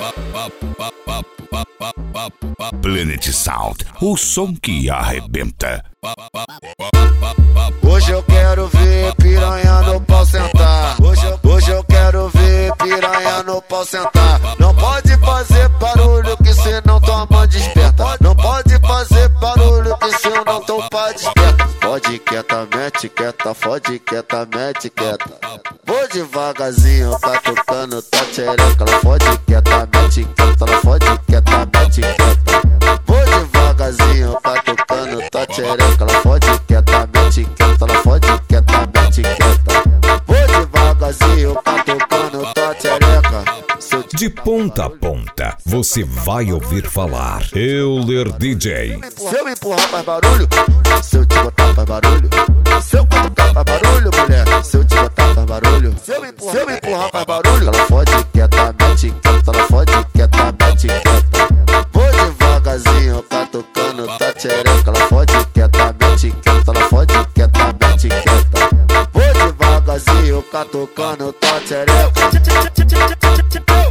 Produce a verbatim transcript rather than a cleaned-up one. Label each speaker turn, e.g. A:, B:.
A: Planet Sound, o som que arrebenta.
B: Hoje eu quero ver piranha no pau sentar. Hoje eu, hoje eu quero ver piranha no pau sentar. Não pode fazer barulho que cê não toma desperta. Não pode fazer barulho que cê não toma desperta. Fode quieta, mete quieta, fode quieta, mete quieta. Vou devagarzinho, tá tocando, tá tchereca. Ela fode quieta, mete quieta, ela fode quieta, mete quieta. Vou devagarzinho, tá tocando, tá tchereca. Ela fode quieta, mete quieta, ela fode quieta, mete quieta. Vou devagarzinho, tá tocando, tá tchereca.
A: De ponta a ponta, você vai ouvir falar Euler D J.
B: Se eu me empurrar faz barulho, se eu te botar faz barulho, se eu colocar faz barulho, mulher, se eu te botar faz barulho, se eu me empurrar, se eu me empurrar faz barulho. Ela fode quieta, mete quieta, ela fode quieta, mete quieta. Vou devagarzinho, tá tocando, tá tchereca. Ela fode quieta, mete quieta, ela fode quieta, mete quieta. Vou devagarzinho, tá tocando, tá tchereca.